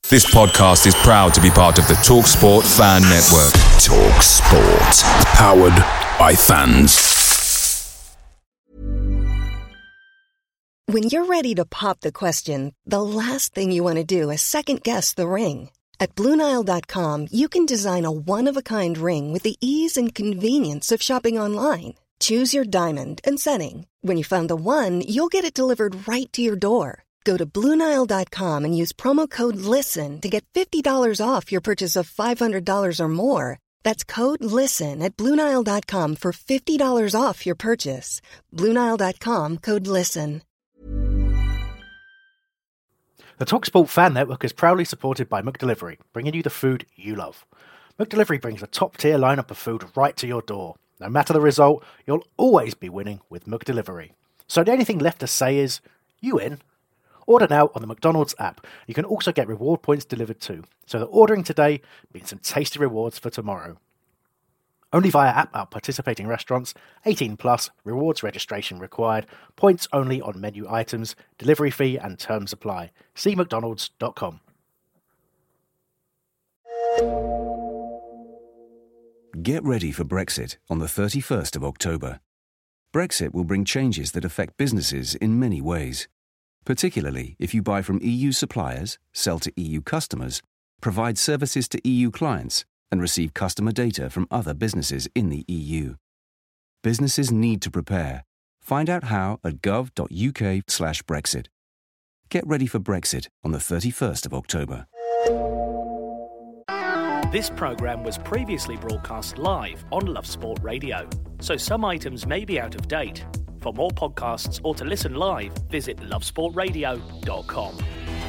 This podcast is proud to be part of the TalkSport Fan Network. TalkSport. Powered by fans. When you're ready to pop the question, the last thing you want to do is second-guess the ring. At BlueNile.com, you can design a one-of-a-kind ring with the ease and convenience of shopping online. Choose your diamond and setting. When you find the one, you'll get it delivered right to your door. Go to BlueNile.com and use promo code LISTEN to get $50 off your purchase of $500 or more. That's code LISTEN at BlueNile.com for $50 off your purchase. BlueNile.com, code LISTEN. The TalkSport Fan Network is proudly supported by McDelivery, bringing you the food you love. McDelivery brings a top-tier lineup of food right to your door. No matter the result, you'll always be winning with McDelivery. So the only thing left to say is, you in? Order now on the McDonald's app. You can also get reward points delivered too. So that ordering today means some tasty rewards for tomorrow. Only via app at participating restaurants. 18 plus. Rewards registration required. Points only on menu items. Delivery fee and terms apply. See mcdonalds.com. Get ready for Brexit on the 31st of October. Brexit will bring changes that affect businesses in many ways, particularly if you buy from EU suppliers, sell to EU customers, provide services to EU clients, and receive customer data from other businesses in the EU. Businesses need to prepare. Find out how at gov.uk/Brexit. Get ready for Brexit on the 31st of October. This programme was previously broadcast live on Love Sport Radio, so some items may be out of date. For more podcasts or to listen live, visit lovesportradio.com.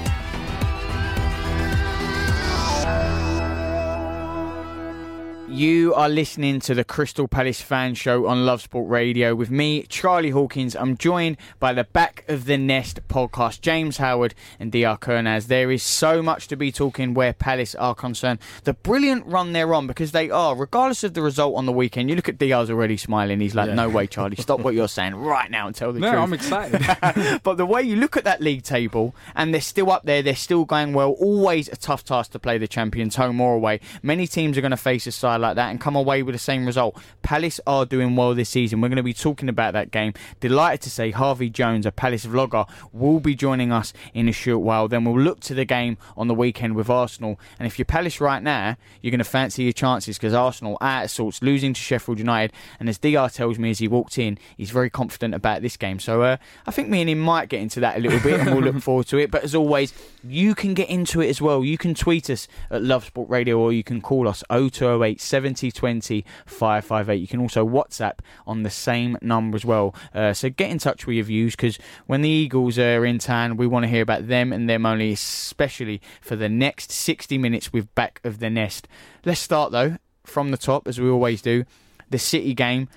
You are listening to the Crystal Palace Fan Show on Love Sport Radio with me, Charlie Hawkins. I'm joined by the Back of the Nest podcast, James Howard and DR Kernaz. There is so much to be talking where Palace are concerned. The brilliant run they're on, because they are, regardless of the result on the weekend. You look at DR's already smiling. He's like, No way, Charlie. Stop what you're saying right now and tell the truth. No, I'm excited. But the way you look at that league table, and they're still up there, they're still going well. Always a tough task to play the champions, home or away. Many teams are going to face a side like that and come away with the same result. Palace are doing well this season. We're going to be talking about that game. Delighted to say Harvey Jones, a Palace vlogger, will be joining us in a short while. Then we'll look to the game on the weekend with Arsenal. And if you're Palace right now, you're going to fancy your chances, because Arsenal are out of sorts, losing to Sheffield United. And as DR tells me as he walked in, he's very confident about this game. So I think me and him might get into that a little bit, and we'll look forward to it. But as always, you can get into it as well. You can tweet us at Love Sport Radio, or you can call us 0208 70 20 558. You can also WhatsApp on the same number as well. So get in touch with your views, because when the Eagles are in town, we want to hear about them and them only, especially for the next 60 minutes with Back of the Nest. Let's start though from the top, as we always do. The City game.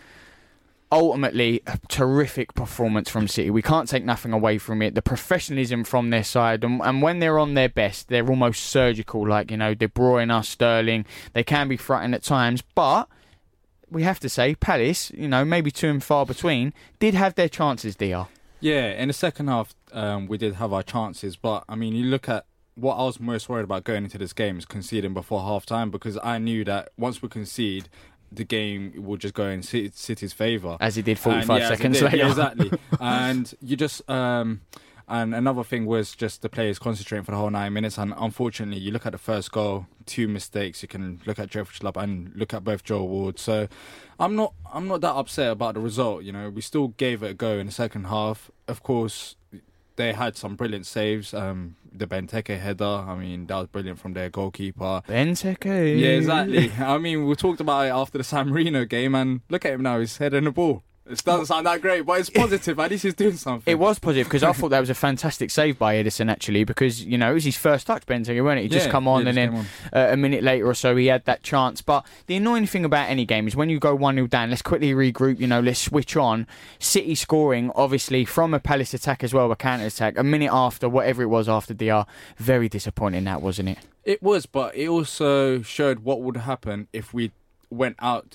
Ultimately, a terrific performance from City. We can't take nothing away from it. The professionalism from their side, and when they're on their best, they're almost surgical. Like, you know, De Bruyne, Sterling. They can be frightening at times, but we have to say, Palace, you know, maybe too and far between, did have their chances, DR. Yeah, in the second half, we did have our chances, but I mean, you look at what I was most worried about going into this game is conceding before half time, because I knew that once we concede, the game will just go in City's favour. As it did 45 seconds later. Yeah, exactly. And you just... and another thing was just the players concentrating for the whole 9 minutes. And unfortunately, you look at the first goal, 2 mistakes. You can look at Jeffrey Schlupp and look at both Joe Ward. So I'm not that upset about the result. You know, we still gave it a go in the second half. Of course, they had some brilliant saves. The Benteke header, I mean, that was brilliant from their goalkeeper. Benteke. Yeah, exactly. I mean, we talked about it after the San Marino game, and look at him now, he's heading the ball. It doesn't sound that great, but it's positive. At least he's doing something. It was positive, because I thought that was a fantastic save by Edison, actually, because, you know, it was his first touch, Benteke, wasn't it? He just come on, and then a minute later or so he had that chance. But the annoying thing about any game is when you go 1-0 down, let's quickly regroup, you know, let's switch on. City scoring, obviously, from a Palace attack as well, a counter-attack, a minute after, whatever it was after DR. Very disappointing, that, wasn't it? It was, but it also showed what would happen if we went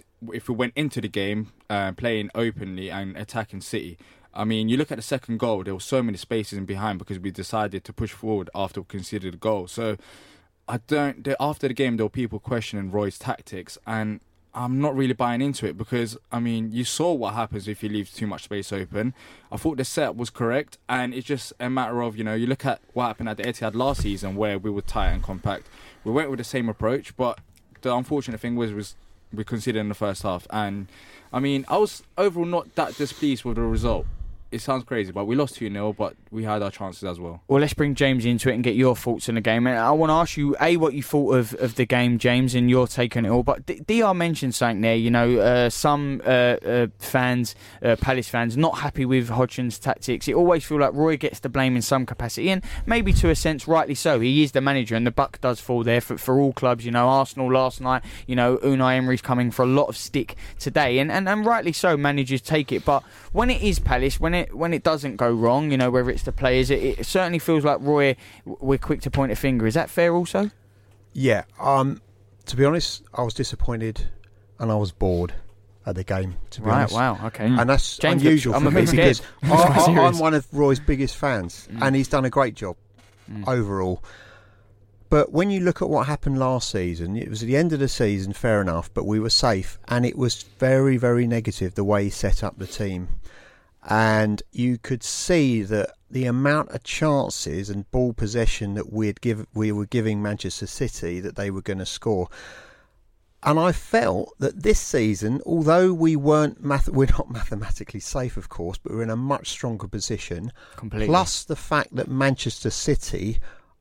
into the game playing openly and attacking City. I mean, you look at the second goal, there were so many spaces in behind because we decided to push forward after we conceded a goal. So After the game, there were people questioning Roy's tactics, and I'm not really buying into it because, I mean, you saw what happens if you leave too much space open. I thought the setup was correct, and it's just a matter of, you look at what happened at the Etihad last season where we were tight and compact. We went with the same approach, but the unfortunate thing was we conceded in the first half. And, I mean, I was overall not that displeased with the result. It sounds crazy, but we lost 2-0, but we had our chances as well. Well, let's bring James into it and get your thoughts on the game. And I want to ask you, what you thought of the game, James, and your take on it all. But DR mentioned something there, some fans, Palace fans, not happy with Hodgson's tactics. It always feels like Roy gets the blame in some capacity, and maybe to a sense, rightly so. He is the manager, and the buck does fall there for all clubs. Arsenal last night, Unai Emery's coming for a lot of stick today, and rightly so, managers take it. But when it is Palace, when it doesn't go wrong, whether it's the players, it certainly feels like Roy, we're quick to point a finger. Is that fair also? Yeah. To be honest, I was disappointed and I was bored at the game, to be honest. Wow, okay. And that's James, unusual for me because I'm one of Roy's biggest fans and he's done a great job overall. But when you look at what happened last season, it was at the end of the season, fair enough, but we were safe, and it was very, very negative the way he set up the team. And you could see that the amount of chances and ball possession that we were giving Manchester City that they were going to score. And I felt that this season, although we're not mathematically safe, of course, but we're in a much stronger position. Completely. Plus the fact that Manchester City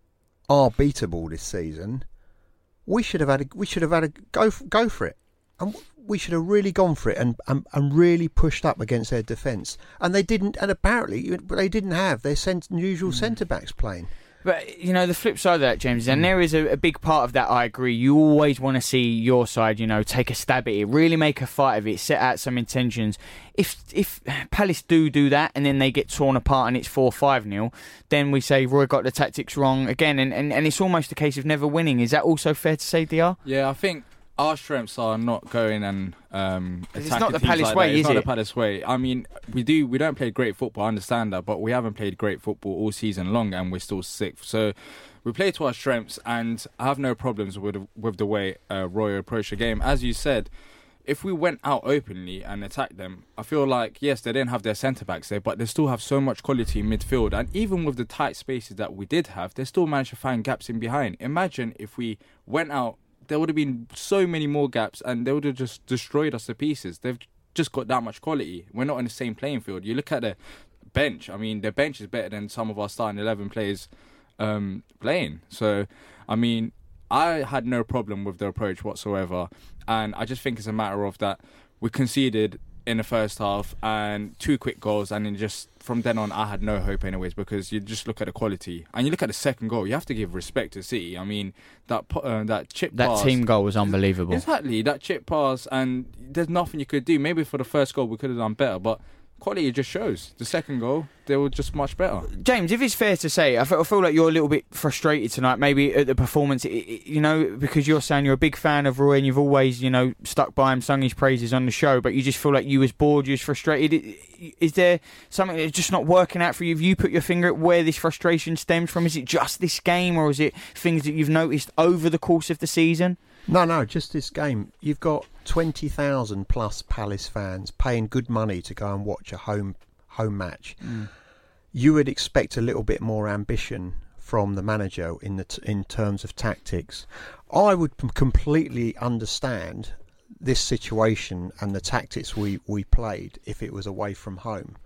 are beatable this season, we should have had a go for it, and we should have really gone for it and really pushed up against their defence. And they didn't, and apparently they didn't have their usual centre backs playing. But, the flip side of that, James, and there is a big part of that, I agree. You always want to see your side, take a stab at it, really make a fight of it, set out some intentions. If Palace do that and then they get torn apart and it's 4-5-0, then we say Roy got the tactics wrong again, and it's almost a case of never winning. Is that also fair to say, DR? Yeah, I think our strengths are not going and attacking. It's not the teams Palace like way, that. is It's not it? the Palace way. I mean, we don't play great football, I understand that, but we haven't played great football all season long and we're still sixth. So we play to our strengths, and I have no problems with the way Roy approached the game. As you said, if we went out openly and attacked them, I feel like, yes, they didn't have their centre-backs there, but they still have so much quality in midfield. And even with the tight spaces that we did have, they still managed to find gaps in behind. Imagine if we went out, there would have been so many more gaps and they would have just destroyed us to pieces. They've just got that much quality. We're not on the same playing field. You look at the bench. I mean, their bench is better than some of our starting 11 players playing. So, I mean, I had no problem with the approach whatsoever. And I just think it's a matter of that we conceded in the first half and 2 quick goals, and then just from then on I had no hope anyways, because you just look at the quality and you look at the second goal, you have to give respect to City. I mean, that chip pass, That team goal was unbelievable. Exactly, that chip pass, and there's nothing you could do. Maybe for the first goal we could have done better, but quality just shows. The second goal, they were just much better. James, if it's fair to say, I feel like you're a little bit frustrated tonight, maybe at the performance, because you're saying you're a big fan of Roy and you've always, stuck by him, sung his praises on the show, but you just feel like you was bored, you was frustrated. Is there something that's just not working out for you? Have you put your finger at where this frustration stems from? Is it just this game, or is it things that you've noticed over the course of the season? No, just this game. You've got 20,000 plus Palace fans paying good money to go and watch a home match. You would expect a little bit more ambition from the manager in terms of tactics. I would completely understand this situation and the tactics we played if it was away from home.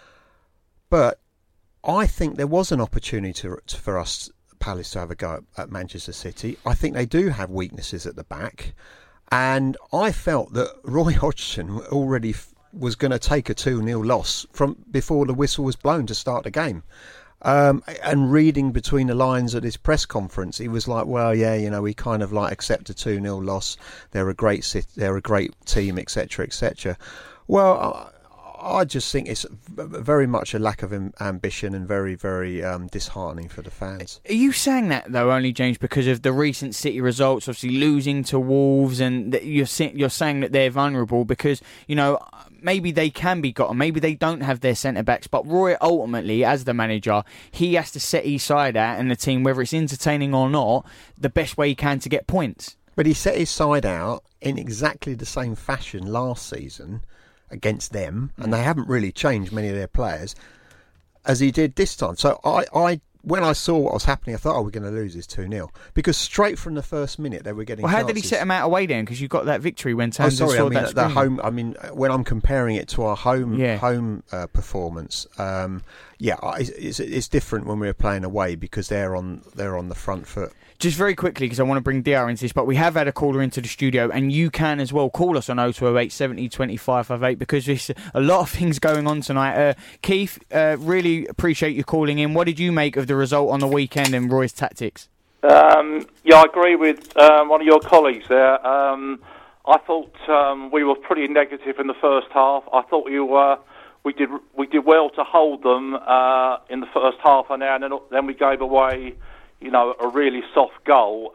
But I think there was an opportunity for us, Palace, to have a go at Manchester City. I think they do have weaknesses at the back, and I felt that Roy Hodgson already was going to take a 2-0 loss from before the whistle was blown to start the game. And reading between the lines at his press conference, he was like, well, yeah, we kind of like accept a 2-0 loss. They're a great team, etc., etc. Well, I just think it's very much a lack of ambition and very, very disheartening for the fans. Are you saying that, though, only, James, because of the recent City results, obviously losing to Wolves, and that you're saying that they're vulnerable because, you know, maybe they can be got, maybe they don't have their centre-backs, but Roy, ultimately, as the manager, he has to set his side out and the team, whether it's entertaining or not, the best way he can to get points. But he set his side out in exactly the same fashion last season against them, and they haven't really changed many of their players, as he did this time. So I when I saw what was happening, I thought, we're going to lose this 2-0. Because straight from the first minute, they were getting chances. How did he set them out away then? Because you got that victory when Townsend scored that the home. I mean, when I'm comparing it to our home performance, it's different when we're playing away because they're on the front foot. Just very quickly, because I want to bring DR into this, but we have had a caller into the studio, and you can as well call us on 0208 70 25 58 because there's a lot of things going on tonight. Keith, really appreciate you calling in. What did you make of the result on the weekend and Roy's tactics? I agree with one of your colleagues there. I thought we were pretty negative in the first half. I thought we did well to hold them in the first half an hour, and then we gave away, a really soft goal.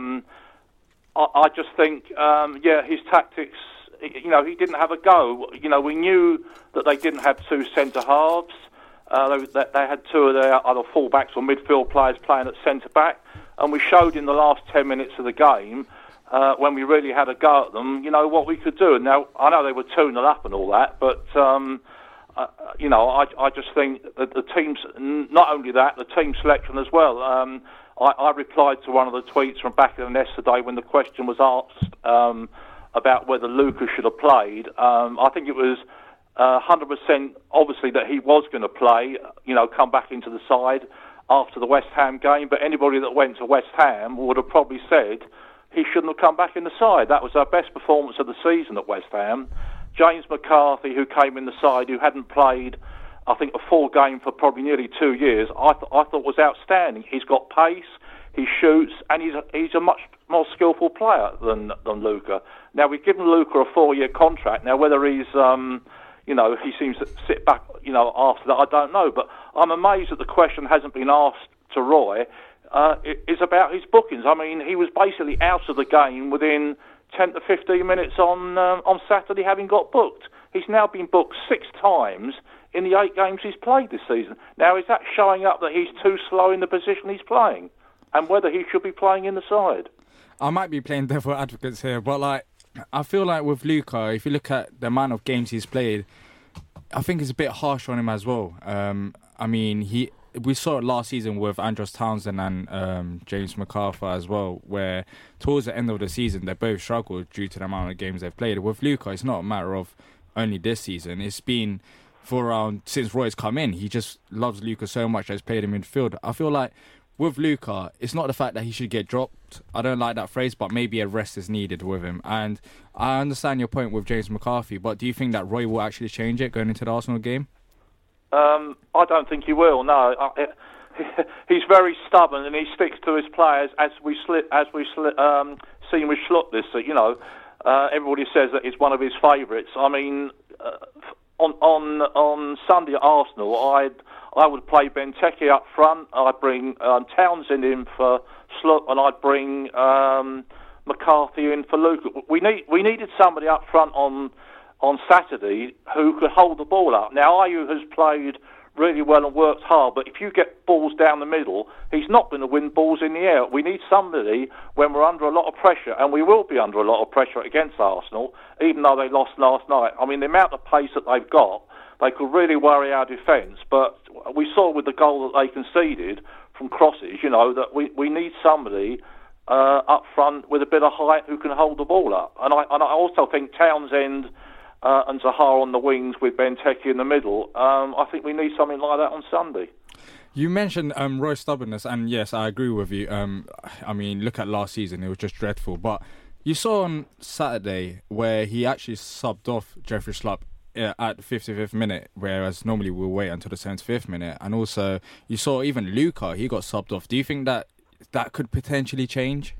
I just think, his tactics, he didn't have a go. We knew that they didn't have two centre-halves. They had two of their other full-backs or midfield players playing at centre-back. And we showed in the last 10 minutes of the game, when we really had a go at them, what we could do. Now, I know they were 2-0 up and all that, but... I just think that the teams, not only that, the team selection as well. I replied to one of the tweets from back in the nest today when the question was asked about whether Lucas should have played. I think it was 100% obviously that he was going to play, come back into the side after the West Ham game, but anybody that went to West Ham would have probably said he shouldn't have come back in the side. That was our best performance of the season at West Ham. James McCarthy, who came in the side, who hadn't played, I think, a full game for probably nearly 2 years, I thought was outstanding. He's got pace, he shoots, and he's a much more skillful player than Luca. Now, we've given Luca a 4-year contract. Now, whether he's, he seems to sit back, after that, I don't know. But I'm amazed that the question hasn't been asked to Roy. It's about his bookings. I mean, he was basically out of the game within 10 to 15 minutes on Saturday, having got booked. He's now been booked 6 times in the 8 games he's played this season. Now, is that showing up that he's too slow in the position he's playing, and whether he should be playing in the side? I might be playing devil advocates here, but I feel like with Luca, if you look at the amount of games he's played, I think it's a bit harsh on him as well. We saw it last season with Andros Townsend and James McArthur as well, where towards the end of the season they both struggled due to the amount of games they've played. With Luca, it's not a matter of only this season. It's been since Roy's come in. He just loves Luca so much that he's played in midfield. I feel like with Luca, it's not the fact that he should get dropped. I don't like that phrase, but maybe a rest is needed with him. And I understand your point with James McCarthy, but do you think that Roy will actually change it going into the Arsenal game? I don't think he will. No, he's very stubborn and he sticks to his players. As we seen with Schlupp everybody says that he's one of his favourites. I mean, on Sunday at Arsenal, I would play Benteke up front. I'd bring Townsend in for Schlupp, and I'd bring McCarthy in for Luca. We needed somebody up front on Saturday who could hold the ball up. Now, Ayew has played really well and worked hard, but if you get balls down the middle, he's not going to win balls in the air. We need somebody when we're under a lot of pressure, and we will be under a lot of pressure against Arsenal, even though they lost last night. I mean, the amount of pace that they've got, they could really worry our defence, but we saw with the goal that they conceded from crosses, that we need somebody up front with a bit of height who can hold the ball up. And I also think Townsend and Zaha on the wings with Benteke in the middle, I think we need something like that on Sunday. You mentioned Roy's stubbornness, and yes, I agree with you. Look at last season, it was just dreadful. But you saw on Saturday where he actually subbed off Jeffrey Schlupp at the 55th minute, whereas normally we'll wait until the 75th minute. And also, you saw even Luca, he got subbed off. Do you think that could potentially change?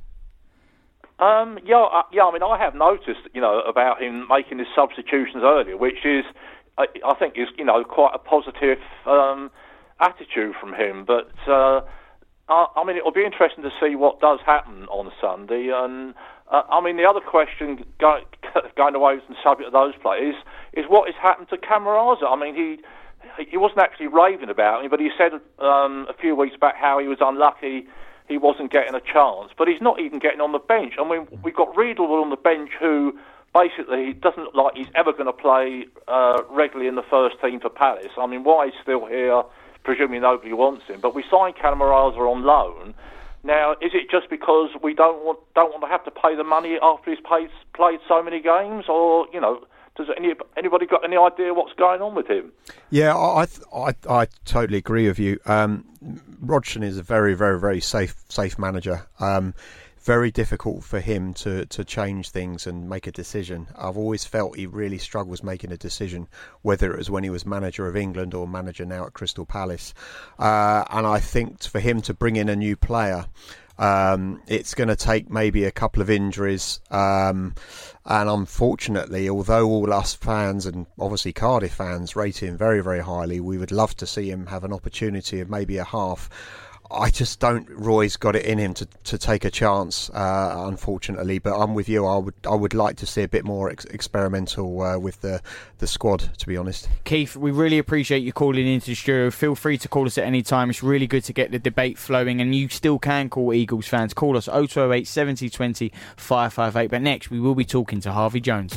I have noticed, about him making his substitutions earlier, which is, I think is quite a positive attitude from him. But I mean, it'll be interesting to see what does happen on Sunday. And I mean, the other question going away from the subject of those players is what has happened to Camarasa. I mean, he wasn't actually raving about him, but he said a few weeks back how he was unlucky he wasn't getting a chance. But he's not even getting on the bench. I mean, we've got Riedel on the bench who basically doesn't look like he's ever going to play regularly in the first team for Palace. I mean, why he's still here, presumably nobody wants him. But we signed Camarasa on loan. Now, is it just because we don't want to have to pay the money after he's played so many games, or does anybody got any idea what's going on with him? Yeah, I totally agree with you. Rodgson is a very, very, very safe manager. Very difficult for him to change things and make a decision. I've always felt he really struggles making a decision, whether it was when he was manager of England or manager now at Crystal Palace. And I think for him to bring in a new player, it's going to take maybe a couple of injuries. And unfortunately, although all us fans and obviously Cardiff fans rate him very, very highly, we would love to see him have an opportunity of maybe a half. I just don't. Roy's got it in him to take a chance, unfortunately. But I'm with you. I would like to see a bit more experimental with the squad, to be honest. Keith, we really appreciate you calling into the studio. Feel free to call us at any time. It's really good to get the debate flowing, and you still can call Eagles fans. Call us 0208 70 20 558. But next, we will be talking to Harvey Jones.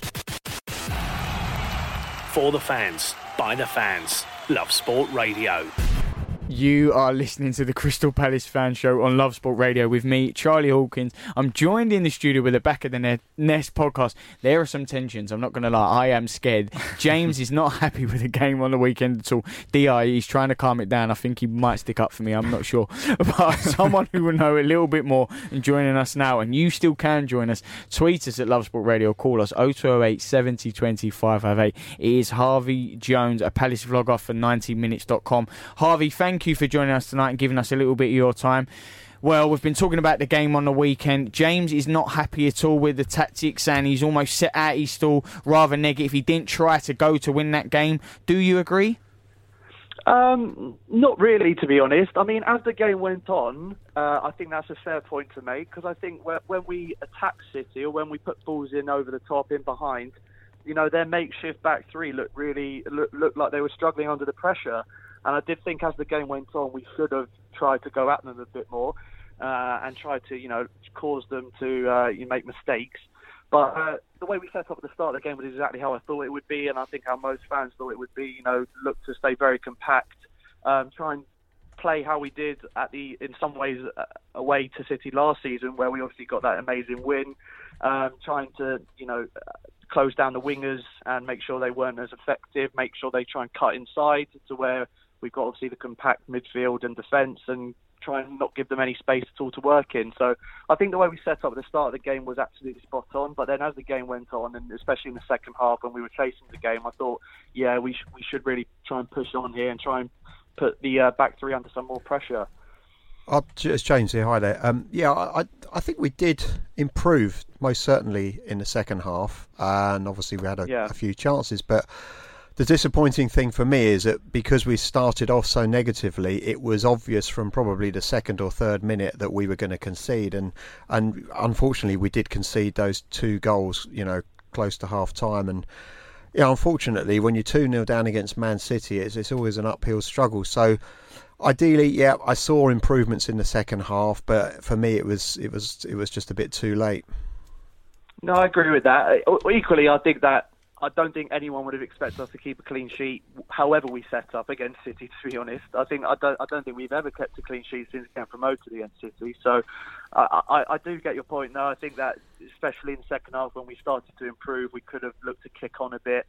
For the fans, by the fans, Love Sport Radio. You are listening to the Crystal Palace Fan Show on Love Sport Radio with me, Charlie Hawkins. I'm joined in the studio with the Back of the Nest podcast. There are some tensions, I'm not going to lie. I am scared. James is not happy with the game on the weekend at all. D.I., he's trying to calm it down. I think he might stick up for me, I'm not sure. But someone who will know a little bit more and joining us now, and you still can join us, tweet us at Love Sport Radio, call us 0208 70 20 558. It is Harvey Jones, a Palace vlogger for 90minutes.com. Harvey, thank you for joining us tonight and giving us a little bit of your time. Well, we've been talking about the game on the weekend. James is not happy at all with the tactics and he's almost set out his stall, rather negative. He didn't try to go to win that game. Do you agree? Not really, to be honest. I mean, as the game went on, I think that's a fair point to make, because I think when we attack City or when we put balls in over the top, in behind, their makeshift back three looked like they were struggling under the pressure. And I did think as the game went on, we should have tried to go at them a bit more and try to, cause them to make mistakes. But the way we set up at the start of the game was exactly how I thought it would be, and I think how most fans thought it would be. Look to stay very compact, try and play how we did in some ways away to City last season, where we obviously got that amazing win. Trying to, close down the wingers and make sure they weren't as effective, make sure they try and cut inside to where we've got obviously the compact midfield and defence, and try and not give them any space at all to work in. So I think the way we set up at the start of the game was absolutely spot on. But then as the game went on, and especially in the second half when we were chasing the game, I thought, we should really try and push on here and try and put the back three under some more pressure. It's James here. Hi there. I think we did improve most certainly in the second half, and obviously we had a few chances, but the disappointing thing for me is that because we started off so negatively, it was obvious from probably the second or third minute that we were going to concede, and unfortunately we did concede those 2 goals, close to half time. And unfortunately, when you're 2-0 down against Man City, it's always an uphill struggle. So ideally, I saw improvements in the second half, but for me it was just a bit too late. No, I agree with that. Equally, I don't think anyone would have expected us to keep a clean sheet, however we set up against City. To be honest, I don't think we've ever kept a clean sheet since getting promoted against City. So I do get your point. No, I think that especially in the second half when we started to improve, we could have looked to kick on a bit.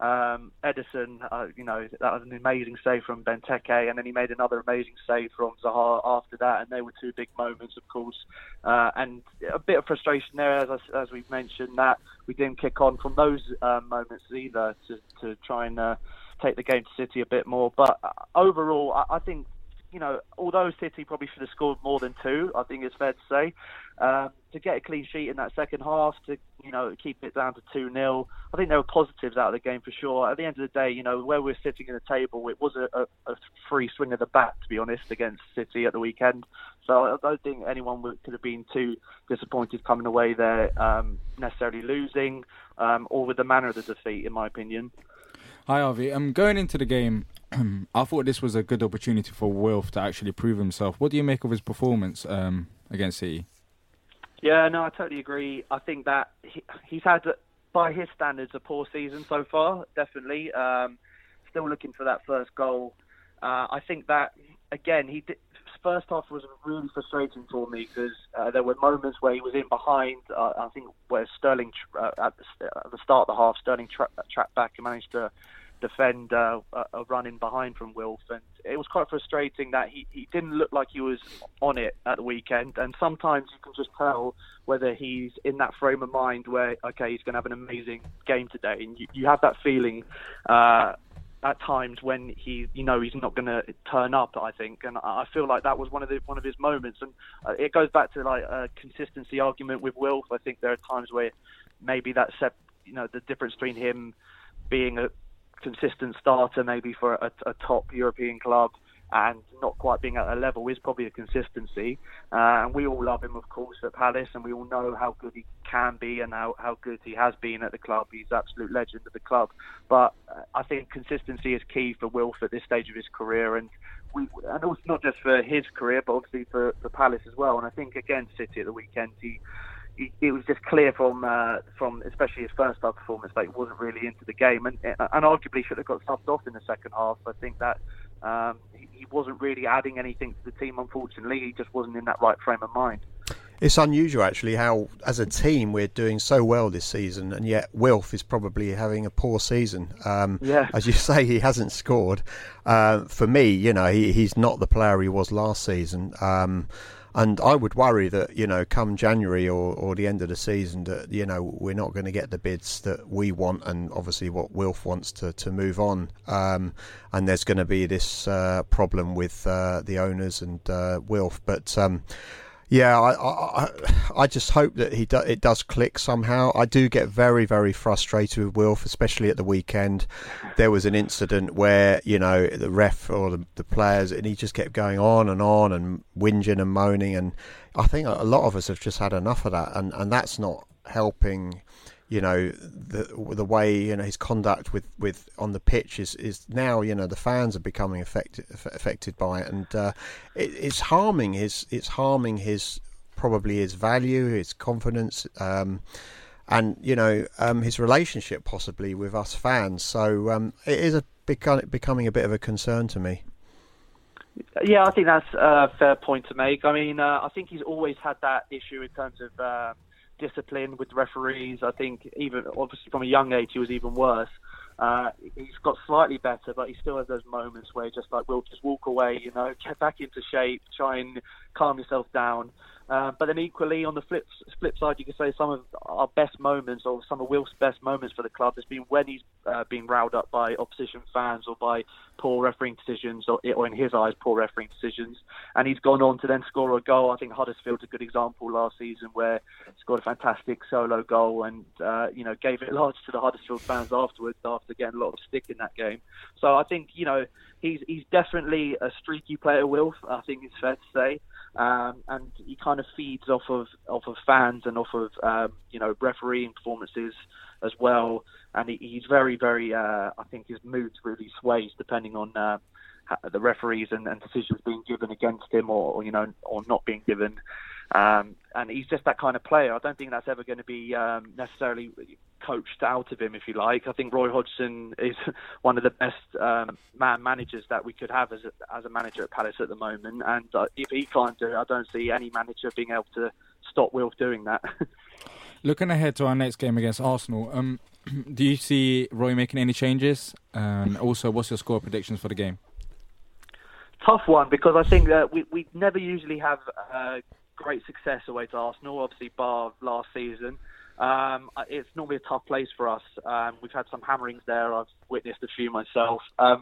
Edison, that was an amazing save from Benteke, and then he made another amazing save from Zaha after that, and they were 2 big moments, of course. And a bit of frustration there, as we've mentioned, that we didn't kick on from those moments either to try and take the game to City a bit more. But overall, I think although City probably should have scored more than 2, I think it's fair to say, to get a clean sheet in that second half, to keep it down to 2-0, I think there were positives out of the game for sure. At the end of the day, where we're sitting in the table, it was a free swing of the bat, to be honest, against City at the weekend. So I don't think anyone could have been too disappointed coming away there, necessarily losing, or with the manner of the defeat, in my opinion. Hi, Harvey. Going into the game, I thought this was a good opportunity for Wilf to actually prove himself. What do you make of his performance against City? Yeah, no, I totally agree. I think that he's had, by his standards, a poor season so far, definitely. Still looking for that first goal. I think that, again, first half was really frustrating for me because there were moments where he was in behind. I think where Sterling, at the start of the half, Sterling tracked back and managed to defend a run in behind from Wilf, and it was quite frustrating that he didn't look like he was on it at the weekend. And sometimes you can just tell whether he's in that frame of mind where, okay, he's going to have an amazing game today, and you have that feeling at times when he's not going to turn up, I think, and I feel like that was one of his moments. And it goes back to like a consistency argument with Wilf. I think there are times where maybe that's the difference between him being a consistent starter maybe for a top European club and not quite being at a level is probably a consistency. And we all love him, of course, at Palace, and we all know how good he can be and how good he has been at the club. He's an absolute legend of the club. But I think consistency is key for Wilf at this stage of his career, and also not just for his career, but obviously for Palace as well. And I think against City at the weekend, it was just clear from especially his first half performance that he wasn't really into the game, and arguably should have got subbed off in the second half. I think that he wasn't really adding anything to the team, unfortunately. He just wasn't in that right frame of mind. It's unusual, actually, how as a team we're doing so well this season, and yet Wilf is probably having a poor season. As you say, he hasn't scored. For me, he's not the player he was last season. And I would worry that, come January or the end of the season, that, we're not going to get the bids that we want, and obviously what Wilf wants to move on. And there's going to be this problem with the owners and Wilf. But I just hope that it does click somehow. I do get very, very frustrated with Wilf, especially at the weekend. There was an incident where, the ref or the players, and he just kept going on and whinging and moaning. And I think a lot of us have just had enough of that. And that's not helping, the way, his conduct with on the pitch is now, the fans are becoming affected by it. And it's harming his probably his value, his confidence, and his relationship possibly with us fans. So it is becoming a bit of a concern to me. Yeah, I think that's a fair point to make. I mean, I think he's always had that issue in terms of discipline with referees. I think even obviously from a young age he was even worse. He's got slightly better, but he still has those moments where he will just walk away, get back into shape, try and calm yourself down. But then equally, on the flip side, you could say some of our best moments, or some of Wilf's best moments for the club, has been when he's been riled up by opposition fans or by poor refereeing decisions, or in his eyes, poor refereeing decisions. And he's gone on to then score a goal. I think Huddersfield's a good example last season, where he scored a fantastic solo goal and gave it large to the Huddersfield fans afterwards, after getting a lot of stick in that game. So I think he's definitely a streaky player, Wilf. I think it's fair to say. And he kind of feeds off of fans and off of refereeing performances as well. And he's very, very. I think his mood really sways depending on the referees and decisions being given against him or not being given. And he's just that kind of player. I don't think that's ever going to be necessarily coached out of him, if you like. I think Roy Hodgson is one of the best man managers that we could have as a manager at Palace at the moment. And if he can't do it, I don't see any manager being able to stop Wilf doing that. Looking ahead to our next game against Arsenal, do you see Roy making any changes? And also, what's your score predictions for the game? Tough one, because I think that we never usually have great success away to Arsenal, obviously bar last season. It's normally a tough place for us. We've had some hammerings there. I've witnessed a few myself.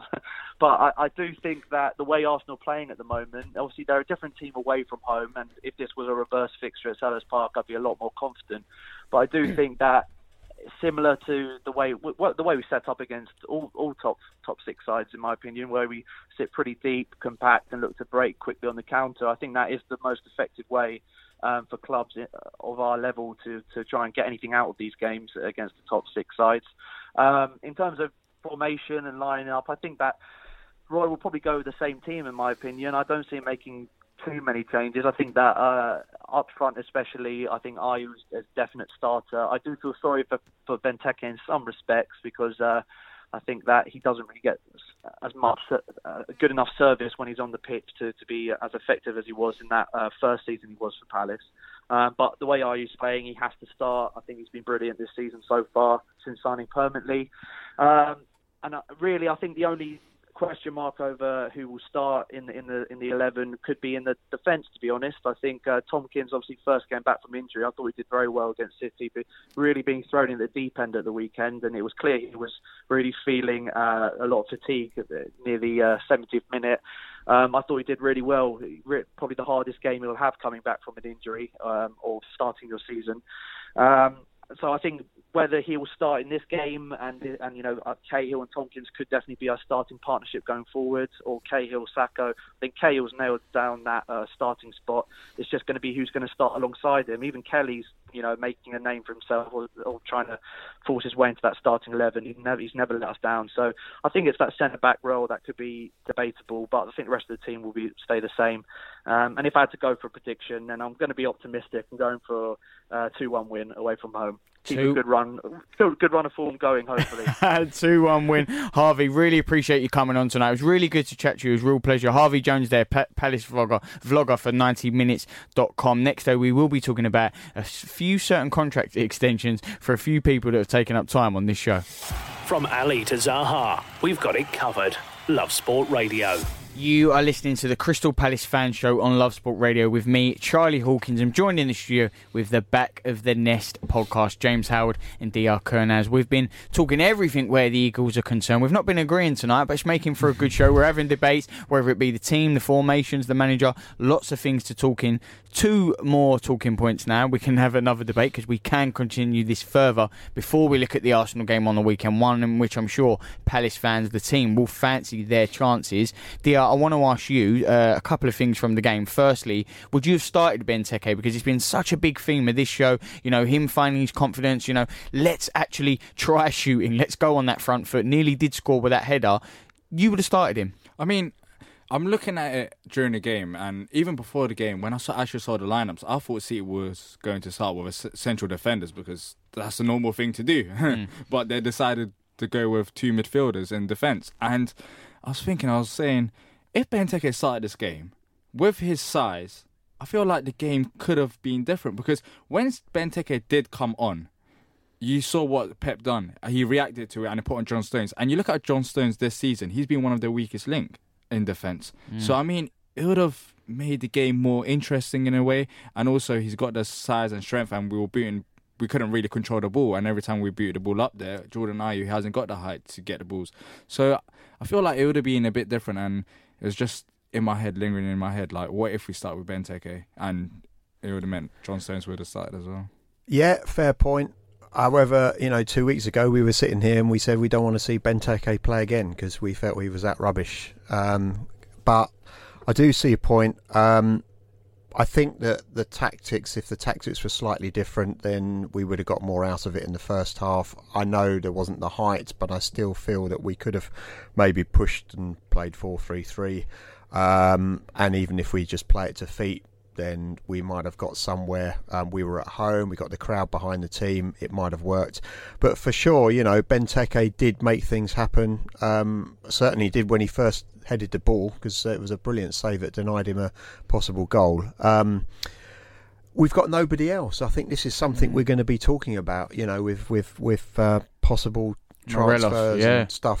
But I do think that the way Arsenal are playing at the moment, obviously they're a different team away from home, and if this was a reverse fixture at Selhurst Park, I'd be a lot more confident. But I do think that similar to the way we set up against all top six sides, in my opinion, where we sit pretty deep, compact, and look to break quickly on the counter, I think that is the most effective way for clubs of our level to try and get anything out of these games against the top six sides. In terms of formation and lining up, I think that Roy will probably go with the same team, in my opinion. I don't see him making too many changes. I think that up front especially, I think Ayew is a definite starter. I do feel sorry for Benteke in some respects, because I think that he doesn't really get as much good enough service when he's on the pitch to be as effective as he was in that first season he was for Palace. But the way Ayew's playing, he has to start. I think he's been brilliant this season so far since signing permanently. And really, I think the only question mark over who will start in the 11 could be in the defence, to be honest. I think Tomkins obviously first came back from injury. I thought he did very well against City, but really being thrown in the deep end at the weekend, and it was clear he was really feeling a lot of fatigue near the 70th minute. I thought he did really well. Probably the hardest game he'll have coming back from an injury or starting your season. So I think whether he will start in this game and Cahill and Tomkins could definitely be our starting partnership going forward, or Cahill, Sacco. I think Cahill's nailed down that starting spot. It's just going to be who's going to start alongside him. Even Kelly's, making a name for himself or trying to force his way into that starting 11. He's never let us down. So I think it's that centre-back role that could be debatable, but I think the rest of the team will stay the same. And if I had to go for a prediction, then I'm going to be optimistic and going for a 2-1 win away from home. Keep a good run of form going, hopefully. 2-1 win. Harvey, really appreciate you coming on tonight. It was really good to chat to you. It was a real pleasure. Harvey Jones there, Palace vlogger for 90minutes.com. Next, though, we will be talking about a few certain contract extensions for a few people that have taken up time on this show. From Ali to Zaha, we've got it covered. Love Sport Radio. You are listening to the Crystal Palace Fan Show on Love Sport Radio with me, Charlie Hawkins. I'm joined in the studio with the Back of the Nest podcast, James Howard and DR Kernaz. We've been talking everything where the Eagles are concerned. We've not been agreeing tonight, but it's making for a good show. We're having debates, whether it be the team, the formations, the manager, lots of things to talk in. 2 more talking points now. We can have another debate because we can continue this further before we look at the Arsenal game on the weekend, one in which I'm sure Palace fans, the team, will fancy their chances. DR, I want to ask you a couple of things from the game. Firstly, would you have started Benteke? Because it's been such a big theme of this show, him finding his confidence, let's actually try shooting, let's go on that front foot. Nearly did score with that header. You would have started him. I mean, I'm looking at it during the game, and even before the game, when I actually saw the lineups, I thought City was going to start with central defenders because that's a normal thing to do. But they decided to go with 2 midfielders in defence. And I was saying, if Benteke started this game, with his size, I feel like the game could have been different, because when Benteke did come on, you saw what Pep done. He reacted to it and he put on John Stones. And you look at John Stones this season, he's been one of the weakest link in defence. So, I mean, it would have made the game more interesting in a way. And also, he's got the size and strength, and we couldn't really control the ball. And every time we boot the ball up there, Jordan Ayew hasn't got the height to get the balls. So I feel like it would have been a bit different, and it was just lingering in my head, like, what if we start with Benteke? And it would have meant John Stones would have started as well. Yeah, fair point. However, 2 weeks ago we were sitting here and we said we don't want to see Benteke play again because we felt he was that rubbish. But I do see a point. I think that if the tactics were slightly different, then we would have got more out of it in the first half. I know there wasn't the height, but I still feel that we could have maybe pushed and played 4-3-3. And even if we just play it to feet, then we might have got somewhere. We were at home, we got the crowd behind the team, it might have worked. But for sure, Benteke did make things happen. Certainly did when he first headed the ball, because it was a brilliant save that denied him a possible goal. We've got nobody else. I think this is something we're going to be talking about, with possible transfers and stuff. But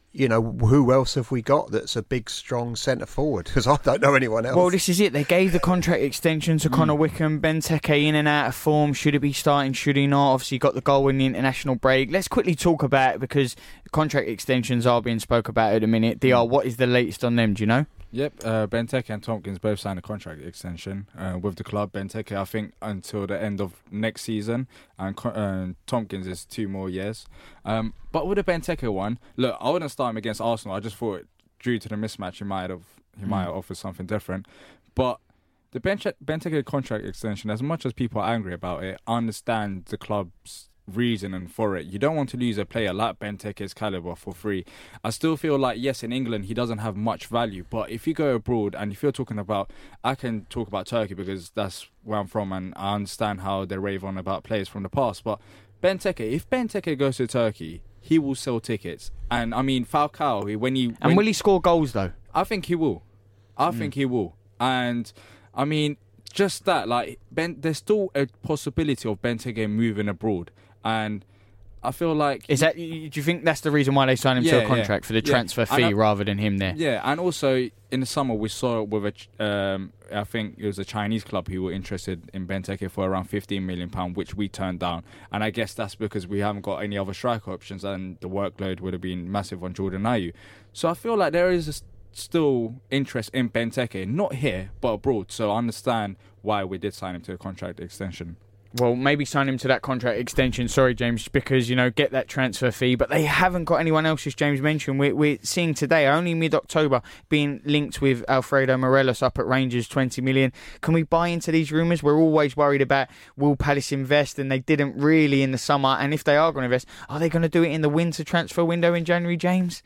who else have we got that's a big, strong centre forward? Because I don't know anyone else. Well, this is it. They gave the contract extension to Connor Wickham. Benteke in and out of form. Should he be starting? Should he not? Obviously, got the goal in the international break. Let's quickly talk about it because contract extensions are being spoke about at the minute. DR, what is the latest on them? Do you know? Yep, Benteke and Tompkins both signed a contract extension with the club. Benteke, I think, until the end of next season, and Tompkins is 2 more years. But with the Benteke one, look, I wouldn't start him against Arsenal. I just thought, due to the mismatch, he might have offered something different. But the Benteke contract extension, as much as people are angry about it, I understand the club's reasoning for it. You don't want to lose a player like Benteke's caliber for free. I still feel like, yes, in England he doesn't have much value, but if you go abroad, and if you're talking about, I can talk about Turkey because that's where I'm from and I understand how they rave on about players from the past, but Benteke, if Benteke goes to Turkey, he will sell tickets. And I mean, Falcao, will he score goals though? I think he will. Think he will. And I mean, just that, like, there's still a possibility of Benteke moving abroad. And I feel like... do you think that's the reason why they signed him to a contract, for the transfer fee rather than him there? Yeah, and also in the summer we saw it with I think it was a Chinese club who were interested in Benteke for around £15 million, which we turned down. And I guess that's because we haven't got any other striker options and the workload would have been massive on Jordan Ayew. So I feel like there is still interest in Benteke, not here, but abroad. So I understand why we did sign him to a contract extension. Well, maybe sign him to that contract extension, sorry, James, because, get that transfer fee. But they haven't got anyone else, as James mentioned. We're seeing today, only mid-October, being linked with Alfredo Morelos up at Rangers, 20 million. Can we buy into these rumours? We're always worried about, will Palace invest? And they didn't really in the summer. And if they are going to invest, are they going to do it in the winter transfer window in January, James?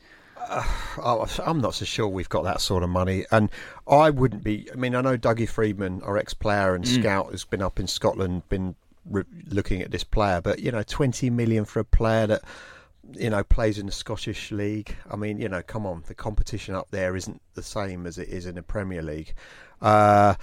I'm not so sure we've got that sort of money, and I wouldn't be. I mean, I know Dougie Freedman, our ex-player and scout, has been up in Scotland, been looking at this player, but 20 million for a player that plays in the Scottish League. I mean, come on, the competition up there isn't the same as it is in the Premier League. Ryan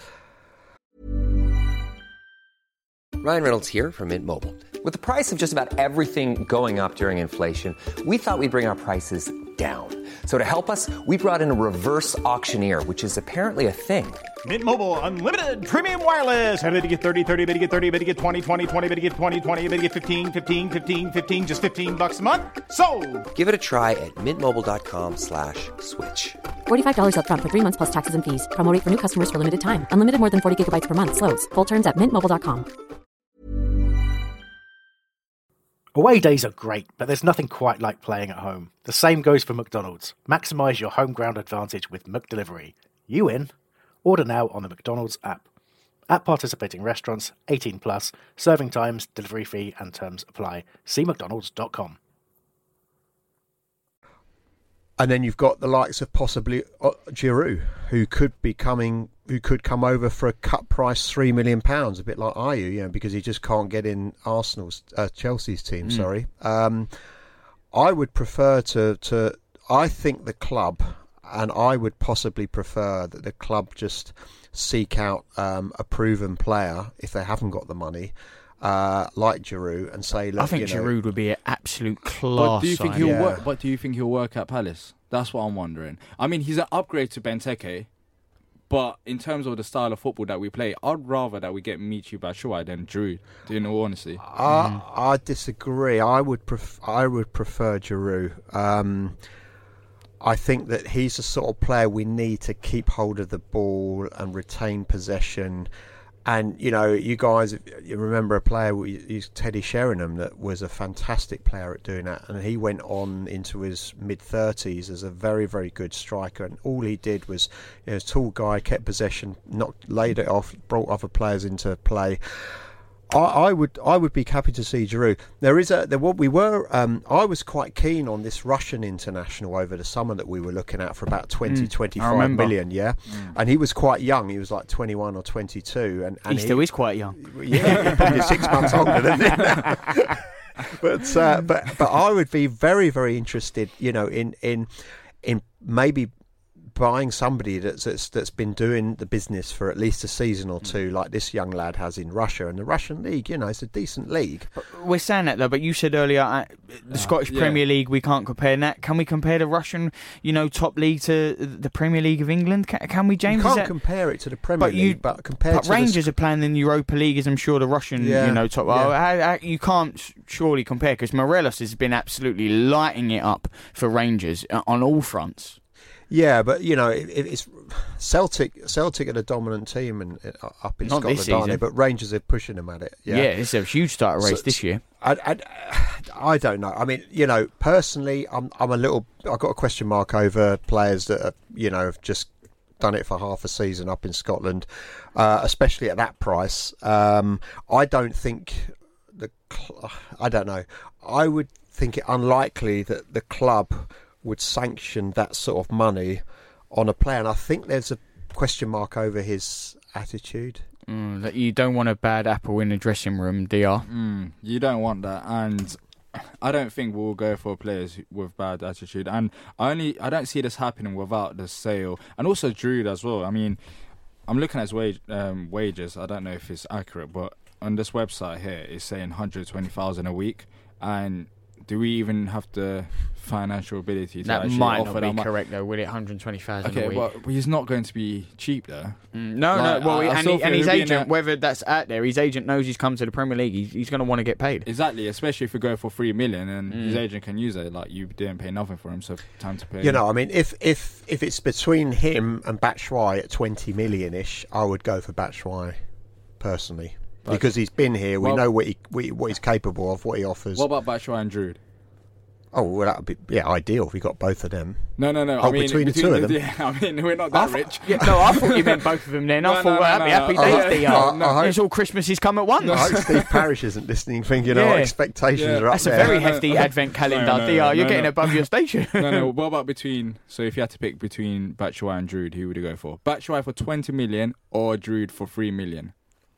Reynolds here from Mint Mobile. With the price of just about everything going up during inflation, we thought we'd bring our prices down. So to help us, we brought in a reverse auctioneer, which is apparently a thing. Mint Mobile Unlimited Premium Wireless. How to get 30, 30, bit to get 30, bit to get 20, 20, 20, bit to get 20, 20, bit to get 15, 15, 15, 15, just $15 a month? Sold! Give it a try at mintmobile.com/switch. $45 up front for 3 months plus taxes and fees. Promo rate for new customers for limited time. Unlimited more than 40 gigabytes per month. Slows full terms at mintmobile.com. Away days are great, but there's nothing quite like playing at home. The same goes for McDonald's. Maximise your home ground advantage with McDelivery. You in? Order now on the McDonald's app. At participating restaurants, 18 plus, serving times, delivery fee and terms apply. See mcdonalds.com. And then you've got the likes of possibly Giroud, who could come over for a cut price £3 million, a bit like Ayew, because he just can't get in Chelsea's team. Sorry, I would prefer to. I think the club, and I would possibly prefer that the club just seek out a proven player if they haven't got the money. Like Giroud, and say, look, I think Giroud would be an absolute class. But do you think he'll work? But do you think he'll work at Palace? That's what I'm wondering. I mean, he's an upgrade to Benteke, but in terms of the style of football that we play, I'd rather that we get Michy Batshuayi than Giroud. In all honesty, I disagree. I would prefer Giroud. I think that he's the sort of player we need to keep hold of the ball and retain possession. And, you guys, you remember a player, Teddy Sheringham, that was a fantastic player at doing that. And he went on into his mid-30s as a very, very good striker. And all he did was, a tall guy, kept possession, laid it off, brought other players into play. I would be happy to see Giroud. I was quite keen on this Russian international over the summer that we were looking at for about 25 million, and he was quite young. He was like 21 or 22, and he still is quite young. Yeah, probably 6 months older than him. But I would be very, very interested, in maybe buying somebody that's been doing the business for at least a season or two, like this young lad has in Russia. And the Russian league, it's a decent league. We're saying that though, but you said earlier the Scottish Premier League, we can't compare that. Can we compare the Russian, top league to the Premier League of England? Can we, James? You can't compare it to the Premier League, but compared to Rangers are playing in the Europa League, as I'm sure the Russian, top. Well, you can't surely compare, because Morelos has been absolutely lighting it up for Rangers on all fronts. Yeah, but it's Celtic are the dominant team and up in Scotland, aren't they? But Rangers are pushing them at it. Yeah, it's a huge starter race this year. I don't know. I mean, personally, I've got a question mark over players that have just done it for half a season up in Scotland, especially at that price. I don't think I don't know. I would think it unlikely that the club would sanction that sort of money on a player, and I think there's a question mark over his attitude. That you don't want a bad apple in the dressing room, DR. You don't want that, and I don't think we'll go for players with bad attitude. And I don't see this happening without the sale, and also Druid as well. I mean, I'm looking at his wages. I don't know if it's accurate, but on this website here, it's saying 120,000 a week, and do we even have the financial ability to actually offer that? That might not be correct, though, will it? 120,000 a week. Well, he's not going to be cheap, though. No. Well, and his agent, whether that's out there, his agent knows he's come to the Premier League. He's going to want to get paid. Exactly, especially if you go for 3 million and his agent can use it. Like, you didn't pay nothing for him, so time to pay. I mean, if it's between him and Batshuayi at 20 million-ish, I would go for Batshuayi, personally. Because he's been here, we know what he's capable of, what he offers. What about Batshuayi and Druid? Oh, well, that would be ideal if we got both of them. No. I mean, between the two of them? Yeah, I mean, we're not that rich. I thought you meant both of them then. I thought, happy days, DR. It's all Christmases come at once. I hope Steve Parish isn't listening, thinking, our expectations are up That's there. That's a very hefty advent calendar, DR. You're getting above your station. No. What about so if you had to pick between Batshuayi and Druid, who would you go for? Batshuayi for 20 million or Druid for 3 million?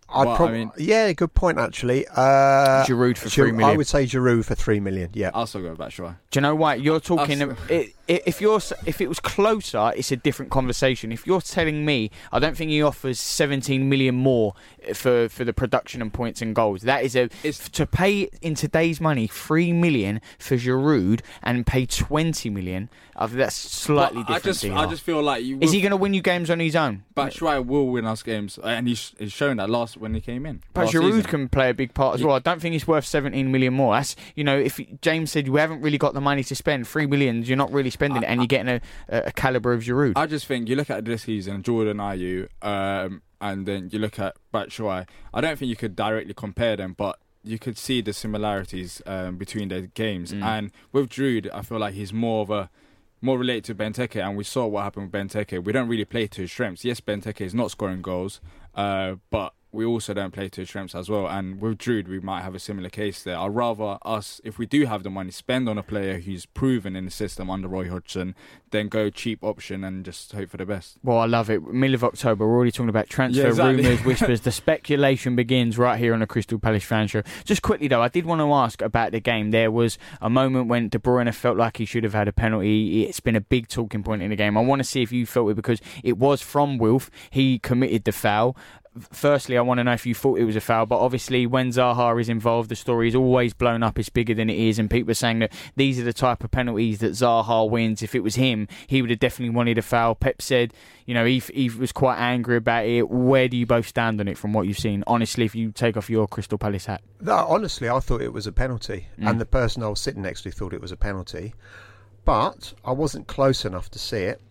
Good point, actually. Giroud for 3 million. I would say Giroud for 3 million. Yeah, I'll still go Batshuayi. Do you know what you're talking? If it was closer, it's a different conversation. If you're telling me, I don't think he offers 17 million more for the production and points and goals. That is to pay in today's money 3 million for Giroud and pay 20 million. That's slightly different. I just feel like is he going to win you games on his own? Batshuayi will win us games, and he's shown that when he came in. But Giroud can play a big part as well. I don't think it's worth 17 million more. That's if James said we haven't really got the money to spend, 3 million, you're not really spending it, and you're getting a calibre of Giroud. I just think you look at this season, Jordan Ayew, and then you look at Batshuayi. I don't think you could directly compare them, but you could see the similarities between their games. And with Giroud, I feel like he's more related to Benteke, and we saw what happened with Benteke. We don't really play to his strengths. Yes, Benteke is not scoring goals, but we also don't play to his strengths as well. And with Druid, we might have a similar case there. I'd rather us, if we do have the money, spend on a player who's proven in the system under Roy Hodgson, than go cheap option and just hope for the best. Well, I love it. Middle of October, we're already talking about transfer rumours, whispers. The speculation begins right here on the Crystal Palace Fan Show. Just quickly, though, I did want to ask about the game. There was a moment when De Bruyne felt like he should have had a penalty. It's been a big talking point in the game. I want to see if you felt it, because it was from Wilf. He committed the foul. Firstly, I want to know if you thought it was a foul, but obviously when Zaha is involved, the story is always blown up, it's bigger than it is, and people are saying that these are the type of penalties that Zaha wins. If it was him, he would have definitely wanted a foul. Pep said, he was quite angry about it. Where do you both stand on it from what you've seen? Honestly, if you take off your Crystal Palace hat. No, honestly, I thought it was a penalty, and the person I was sitting next to thought it was a penalty, but I wasn't close enough to see it.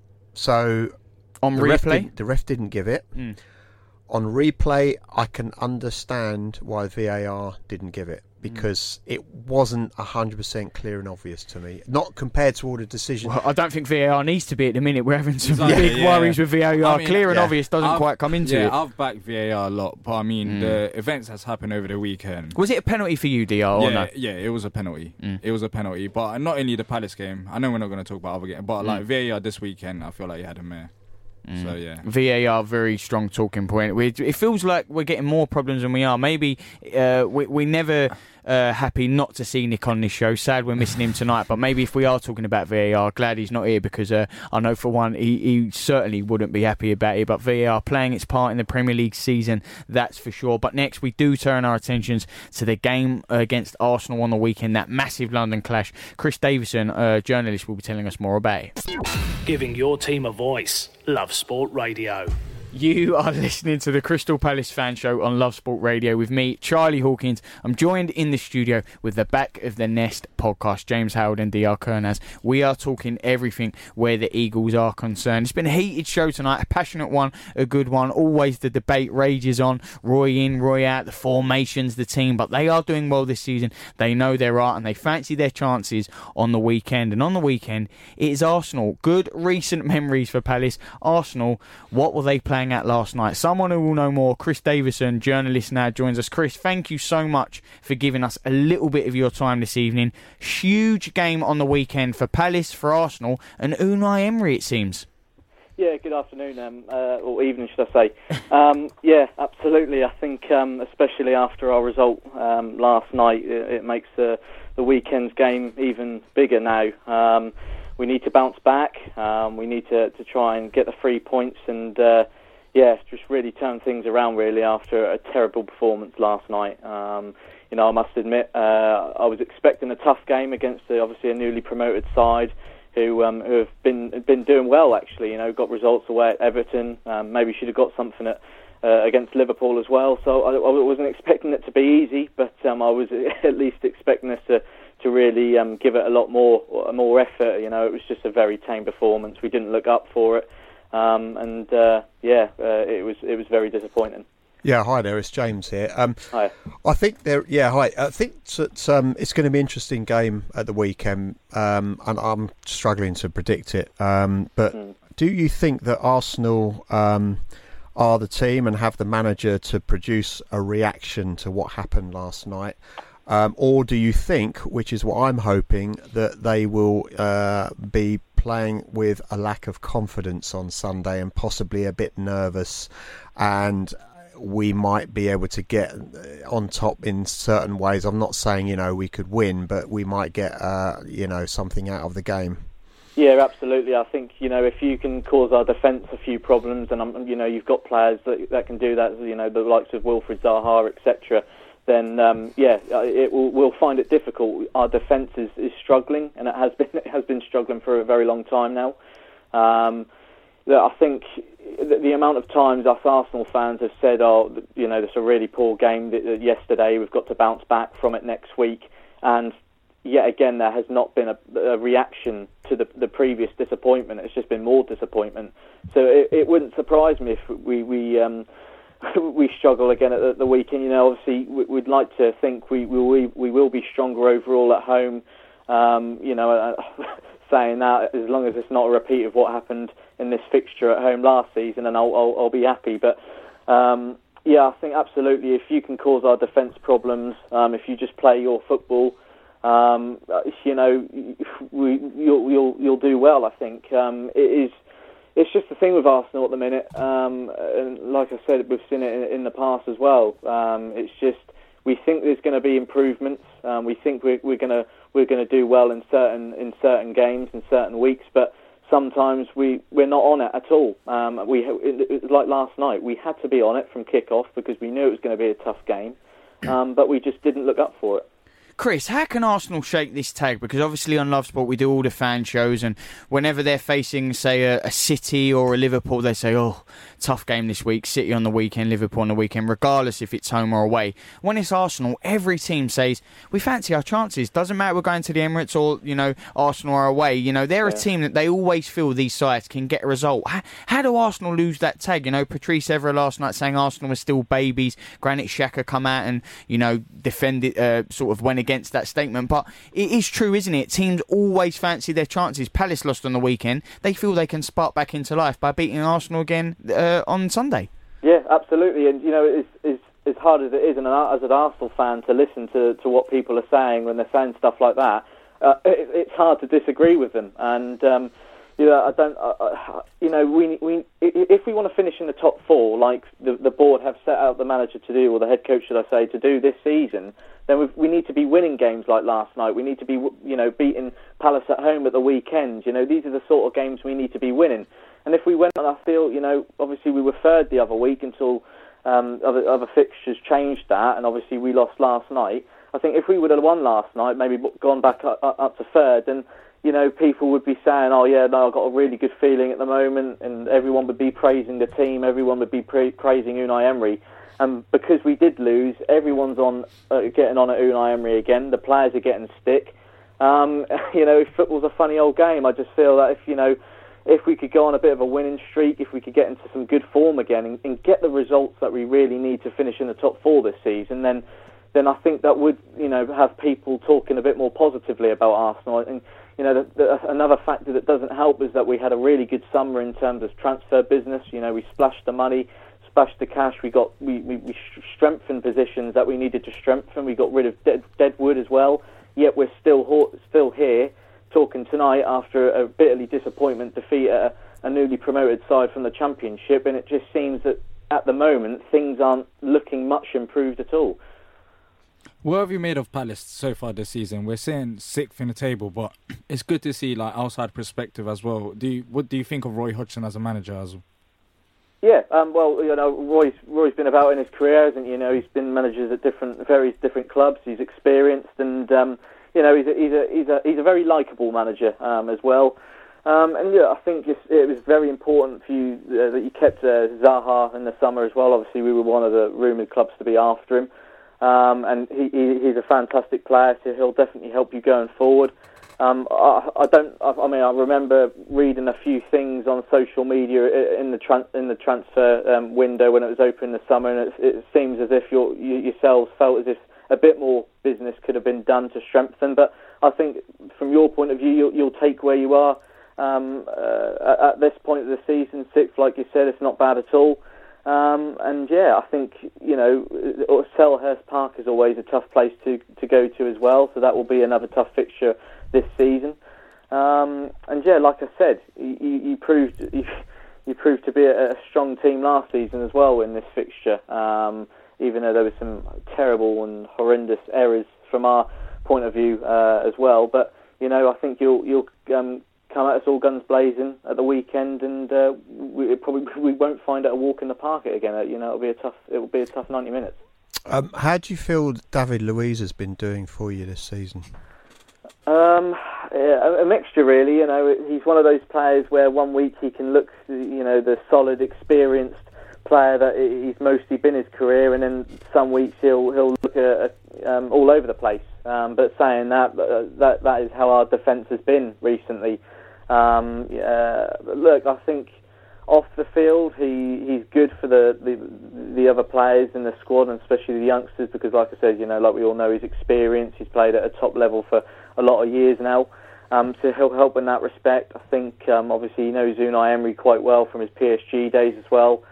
So on replay, the ref didn't give it. On replay, I can understand why VAR didn't give it, because it wasn't 100% clear and obvious to me. Not compared to all the decisions. Well, I don't think VAR needs to be at the minute. We're having some big worries with VAR. Clear and obvious doesn't quite come into it. I've backed VAR a lot, but I mean, the events that's happened over the weekend. Was it a penalty for you, DR, or no? Yeah, it was a penalty. It was a penalty, but not only the Palace game. I know we're not going to talk about other games, but like VAR this weekend, I feel like you had a mare. So yeah, VAR, very strong talking point. It feels like we're getting more problems than we are. Maybe we never happy not to see Nick on this show. Sad we're missing him tonight, but maybe if we are talking about VAR, glad he's not here, because I know for one he certainly wouldn't be happy about it. But VAR playing its part in the Premier League season, that's for sure. But next we do turn our attentions to the game against Arsenal on the weekend, that massive London clash. Chris Davison, a journalist, will be telling us more about it. Giving your team a voice. Love Sport Radio. You are listening to the Crystal Palace Fan Show on Love Sport Radio with me, Charlie Hawkins. I'm joined in the studio with the Back of the Nest podcast, James Howard and DR Kernaz. We are talking everything where the Eagles are concerned. It's been a heated show tonight, a passionate one, a good one. Always the debate rages on, Roy in, Roy out, the formations, the team, but they are doing well this season. They know their art and they fancy their chances on the weekend. And on the weekend, it is Arsenal. Good recent memories for Palace. Arsenal, what were they playing at last night? Someone who will know more, Chris Davison, journalist, now joins us. Chris, thank you so much for giving us a little bit of your time this evening. Huge game on the weekend for Palace, for Arsenal, and Unai Emery, it seems. Yeah, good afternoon, or evening, should I say. Yeah, absolutely. I think, especially after our result last night, it makes the weekend's game even bigger now. We need to bounce back. We need to try and get the 3 points and just really turn things around really after a terrible performance last night. I must admit, I was expecting a tough game against obviously a newly promoted side who have been doing well actually. Got results away at Everton. Maybe should have got something against Liverpool as well. So I wasn't expecting it to be easy, but I was at least expecting us to really give it a lot more effort. It was just a very tame performance. We didn't look up for it. It was very disappointing. Yeah, hi there, it's James here. Hi. I think I think that it's going to be an interesting game at the weekend, and I'm struggling to predict it. But do you think that Arsenal are the team and have the manager to produce a reaction to what happened last night? Or do you think, which is what I'm hoping, that they will be playing with a lack of confidence on Sunday and possibly a bit nervous, and we might be able to get on top in certain ways? I'm not saying, we could win, but we might get, something out of the game. Yeah, absolutely. I think, if you can cause our defence a few problems, and, you've got players that can do that, the likes of Wilfried Zaha, etc., then we'll find it difficult. Our defence is struggling, and it has been struggling for a very long time now. I think the amount of times us Arsenal fans have said, it's a really poor game yesterday, we've got to bounce back from it next week, and yet again there has not been a reaction to the previous disappointment. It's just been more disappointment. So it wouldn't surprise me if we struggle again at the weekend. Obviously we'd like to think we will be stronger overall at home. Saying that, as long as it's not a repeat of what happened in this fixture at home last season, and I'll be happy. But I think absolutely, if you can cause our defence problems, if you just play your football, you'll do well. I think it's just the thing with Arsenal at the minute, and like I said, we've seen it in the past as well. It's just we think there's going to be improvements. We think we're going to do well in certain games in certain weeks, but sometimes we're not on it at all. It was like last night. We had to be on it from kick-off because we knew it was going to be a tough game, but we just didn't look up for it. Chris, how can Arsenal shake this tag? Because obviously on Love Sport we do all the fan shows, and whenever they're facing, say, a City or a Liverpool, they say, tough game this week, City on the weekend, Liverpool on the weekend, regardless if it's home or away. When it's Arsenal, every team says, we fancy our chances. Doesn't matter we're going to the Emirates or, Arsenal are away. They're a team that they always feel these sides can get a result. How do Arsenal lose that tag? Patrice Evra last night saying Arsenal were still babies. Granit Xhaka come out and, defend it, sort of went against that statement. But it is true, isn't it? Teams always fancy their chances. Palace lost on the weekend. They feel they can spark back into life by beating Arsenal again on Sunday. Yeah, absolutely. And, it's as hard as it is, and as an Arsenal fan, to listen to what people are saying when they're saying stuff like that, it's hard to disagree with them. And, I don't. If we want to finish in the top four, like the board have set out the manager to do, or the head coach, should I say, to do this season, then we need to be winning games like last night. We need to be, beating Palace at home at the weekend. These are the sort of games we need to be winning. And if we went on, I feel, obviously we were third the other week until other fixtures changed that, and obviously we lost last night. I think if we would have won last night, maybe gone back up to third, then people would be saying, "Oh yeah, no, I've got a really good feeling at the moment," and everyone would be praising the team. Everyone would be praising Unai Emery. And because we did lose, everyone's getting on at Unai Emery again. The players are getting stick. Football's a funny old game. I just feel that if we could go on a bit of a winning streak, if we could get into some good form again and get the results that we really need to finish in the top four this season, then I think that would, have people talking a bit more positively about Arsenal. And, another factor that doesn't help is that we had a really good summer in terms of transfer business. We splashed the money, splashed the cash. We strengthened positions that we needed to strengthen. We got rid of Deadwood as well. Yet we're still here talking tonight after a bitterly disappointment defeat at a newly promoted side from the Championship. And it just seems that at the moment things aren't looking much improved at all. What have you made of Palace so far this season? We're saying 6th in the table, but it's good to see outside perspective as well. What do you think of Roy Hodgson as a manager as well? Yeah, Roy's been about in his career, hasn't he? He's been managers at various different clubs. He's experienced, and he's a very likeable manager as well. I think it was very important for you that you kept Zaha in the summer as well. Obviously, we were one of the rumoured clubs to be after him. And he's a fantastic player, so he'll definitely help you going forward. I remember reading a few things on social media in the transfer window when it was open in the summer, and it seems as if you yourselves felt as if a bit more business could have been done to strengthen. But I think from your point of view, you'll take where you are at this point of the season. 6th, like you said, it's not bad at all. I think Selhurst Park is always a tough place to go to as well, so that will be another tough fixture this season. Like I said, you proved to be a strong team last season as well in this fixture. Even though there were some terrible and horrendous errors from our point of view as well, but I think you'll come at us all guns blazing at the weekend, and we won't find it a walk in the park again. It'll be a tough 90 minutes. How do you feel David Luiz has been doing for you this season? A mixture, really. He's one of those players where one week he can look, the solid, experienced player that he's mostly been his career, and then some weeks he'll look at all over the place. But saying that is how our defence has been recently. Look, I think off the field he's good for the other players in the squad, and especially the youngsters, because like I said, like we all know, he's experienced. He's played at a top level for a lot of years now. So he'll help in that respect. I think obviously he knows Unai Emery quite well from his PSG days as well.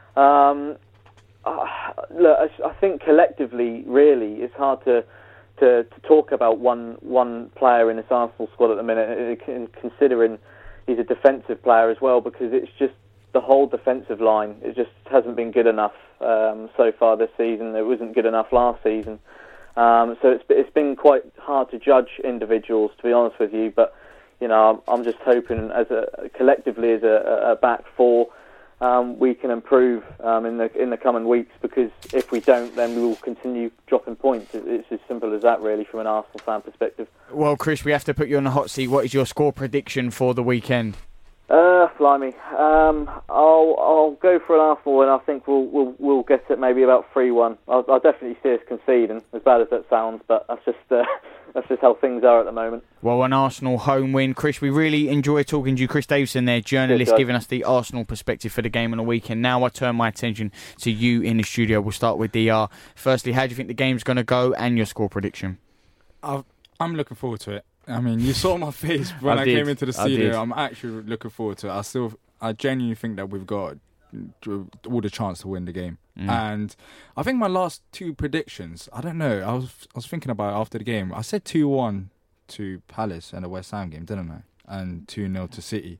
Look, I think collectively, really, it's hard to talk about one player in this Arsenal squad at the minute, considering he's a defensive player as well, because it's just the whole defensive line. It just hasn't been good enough so far this season. It wasn't good enough last season. So it's been quite hard to judge individuals, to be honest with you. But I'm just hoping, collectively as a back four, we can improve in the coming weeks, because if we don't, then we will continue dropping points. It's as simple as that, really, from an Arsenal fan perspective. Well, Chris, we have to put you on the hot seat. What is your score prediction for the weekend? Blimey. I'll go for an Arsenal, and I think we'll get it maybe about 3-1. I'll definitely see us conceding, as bad as that sounds, but that's just how things are at the moment. Well, an Arsenal home win. Chris, we really enjoy talking to you. Chris Davison there, journalist, giving us the Arsenal perspective for the game on the weekend. Now I turn my attention to you in the studio. We'll start with DR. Firstly, how do you think the game's going to go, and your score prediction? I'm looking forward to it. I mean, you saw my face when I came into the studio. I'm actually looking forward to it. I genuinely think that we've got all the chance to win the game. And I think my last two predictions, I don't know, I was thinking about it after the game. I said 2-1 to Palace and the West Ham game, didn't I? And 2-0 to City.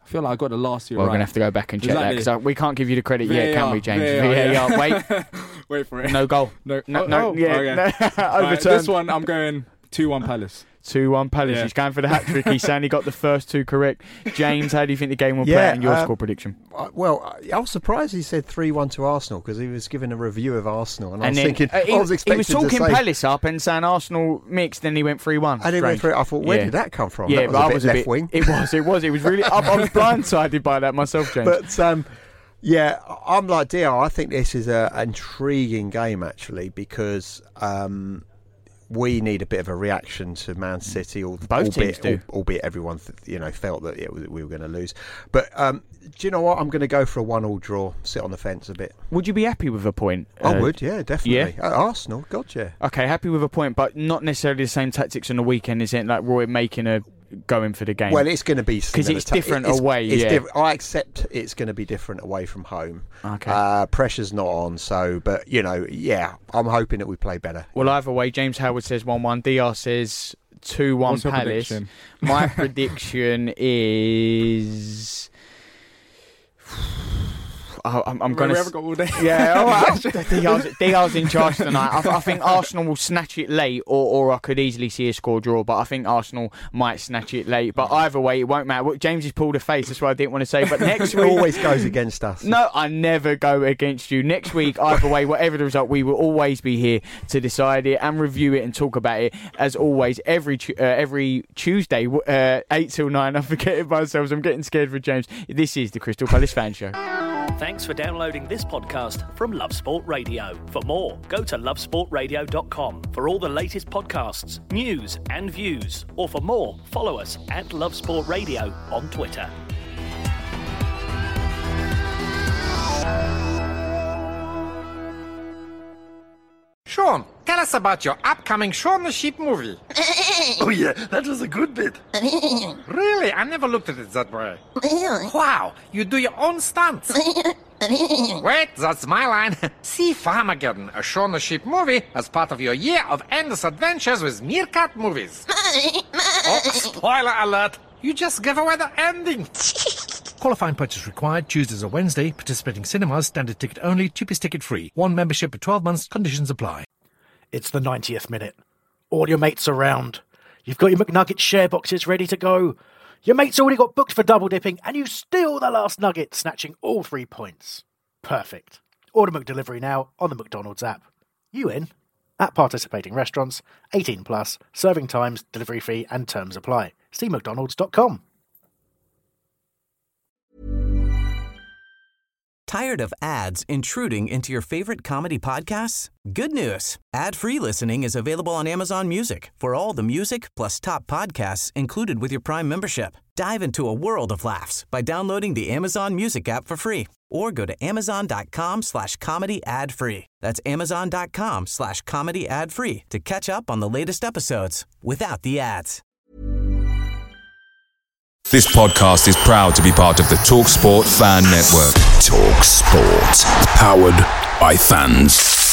I feel like I got the last year We're right. going to have to go back and check that Exactly. because we can't give you the credit yet, can we, James? VAR, VAR. Wait. Wait for it. No goal. No. Yeah. Okay. Overturned. This one, I'm going 2-1 Palace. 2-1 Palace. Yeah. He's going for the hat-trick. He's saying he got the first two correct. James, how do you think the game will play out in your score prediction? I was surprised he said 3-1 to Arsenal because he was giving a review of Arsenal, and I was then, thinking, he was talking Palace up and saying Arsenal mixed, then he went 3-1. And he went through. I thought, where did that come from? Yeah, that was but a bit left wing. It was really. I was blindsided by that myself, James. But yeah, I'm like DR. I think this is an intriguing game actually because. We need a bit of a reaction to Man City. Both teams do. Albeit everyone felt that we were going to lose. But do you know what? I'm going to go for a 1-1 draw. Sit on the fence a bit. Would you be happy with a point? I would, yeah, definitely. Yeah? Arsenal, God, yeah. Okay, happy with a point, but not necessarily the same tactics on the weekend, is it? Like Roy going for the game. Well, it's going to be because it's different away. I accept it's going to be different away from home. Okay, pressure's not on. So, but I'm hoping that we play better. Well, either way, James Howard says 1-1. DR says 2-1 Palace. Prediction? My prediction is. I'm going to. Got all day. Yeah, DR's in charge tonight. I think Arsenal will snatch it late, or I could easily see a score draw. But I think Arsenal might snatch it late. But either way, it won't matter. James has pulled a face. That's what I didn't want to say. But next week, always goes against us. No, I never go against you. Next week, either way, whatever the result, we will always be here to decide it and review it and talk about it. As always, every Tuesday, 8 till 9. I'm forgetting myself. I'm getting scared for James. This is the Crystal Palace Fan Show. Thanks for downloading this podcast from Love Sport Radio. For more, go to lovesportradio.com for all the latest podcasts, news and views. Or for more, follow us at Love Sport Radio on Twitter. Sean, tell us about your upcoming Shaun the Sheep movie. Oh yeah, that was a good bit. Really? I never looked at it that way. Wow, you do your own stunts. Wait, that's my line. See Farmageddon, a Shaun the Sheep movie, as part of your year of endless adventures with Meerkat Movies. Oh, spoiler alert. You just gave away the ending. Qualifying purchase required. Tuesdays or Wednesday. Participating cinemas. Standard ticket only. Cheapest ticket free. One membership for 12 months. Conditions apply. It's the 90th minute. All your mates around. You've got your McNugget share boxes ready to go. Your mate's already got booked for double dipping, and you steal the last nugget, snatching all 3 points. Perfect. Order McDelivery now on the McDonald's app. You in? At participating restaurants. 18 plus. Serving times, delivery fee, and terms apply. See mcdonalds.com. Tired of ads intruding into your favorite comedy podcasts? Good news. Ad-free listening is available on Amazon Music for all the music plus top podcasts included with your Prime membership. Dive into a world of laughs by downloading the Amazon Music app for free or go to amazon.com/comedy ad-free. That's amazon.com/comedy ad-free to catch up on the latest episodes without the ads. This podcast is proud to be part of the TalkSport Fan Network. TalkSport. Powered by fans.